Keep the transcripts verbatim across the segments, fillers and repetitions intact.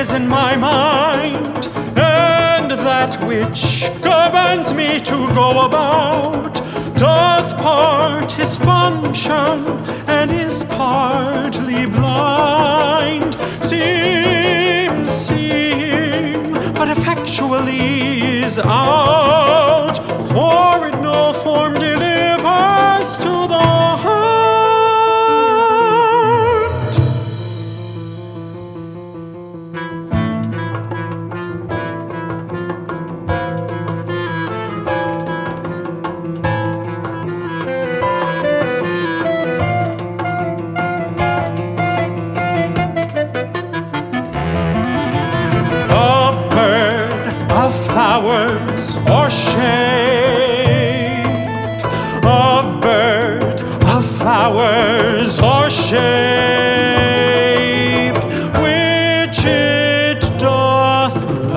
is in my mind, and that which governs me to go about doth part his function and is partly blind. Seems seeing, but effectually is out, for it no form delivers to the heart. Flowers or shape, of bird, of flowers or shape, which it doth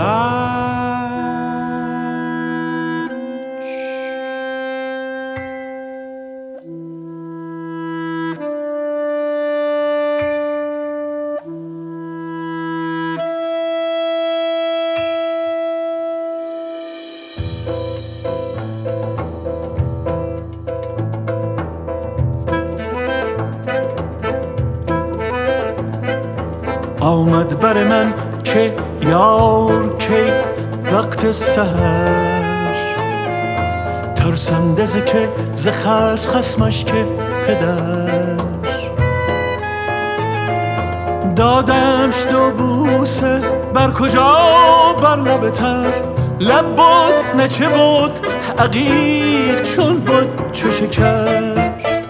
آمد بر من که یار که وقت سحر، ترسنده ز که ز خصم خصمش که پدر، دادمش دو بوسه بر کجا بر لب تر، لب بود نه چه بود عقیق چون بود چه شکر.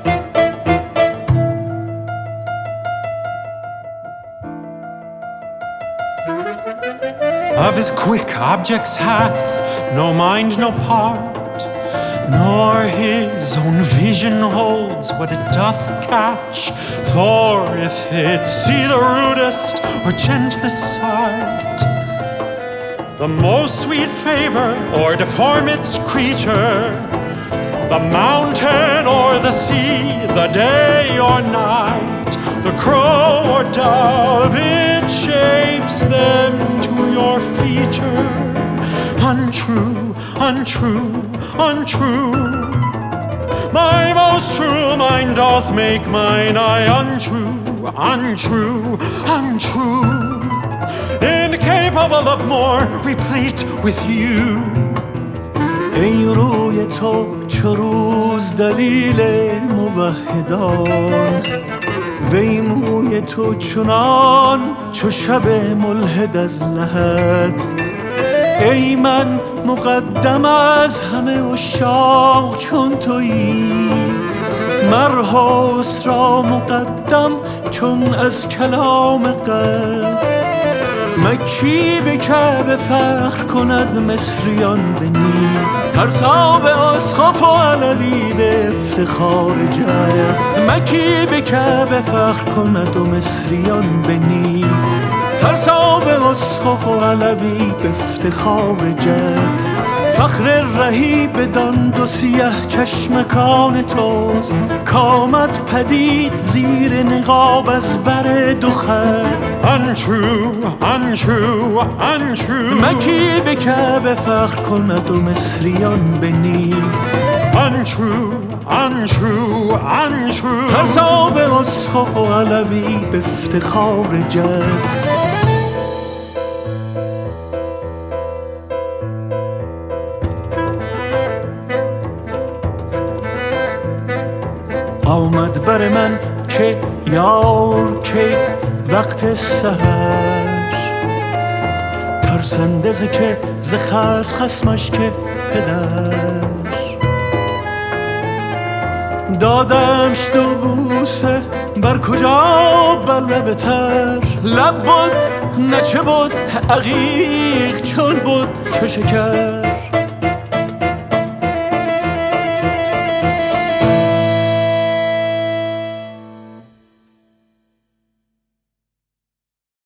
Of his quick objects hath no mind, no part, nor his own vision holds what it doth catch. For if it see the rudest or gentlest sight, the most sweet favor or deform its creature, the mountain or the sea, the day or night, the crow or dove, it shapes them to your feature. Untrue, untrue, untrue. My most true mind doth make mine eye untrue, untrue, untrue. Incapable of more, replete with you. ای روی تو چو روز دلیل موحدان، وی موی تو چنان چو شب ملحد از لحد. ای من مقدم از همه عشاق چون تویی، مر حسن را مقدم چون از کلام قلب. مکی به کعبه فخر کند مصریان به نیل، ترسا به اسقف و علوی به افتخار جد. مکی به کعبه فخر کند و مصریان به نیل، ترسا به اسقف و علوی به افتخار جد. فخر رهی بدان دو سیه چشمکان توست، کامد پدید زیر نقاب از بر دو خط. Untrue, untrue, untrue. مکی به کعبه فخر کند و مصریان به نیل، Untrue, untrue, untrue. ترسا به اسقف و علوی به افتخار جد. آمد بر من که یار که وقت سحر، ترسنده ز که ز خصم خصمش که پدر، دادمش دو بوسه بر کجا بر لب تر، لب بود نه چه بود عقیق چون بود چه شکر.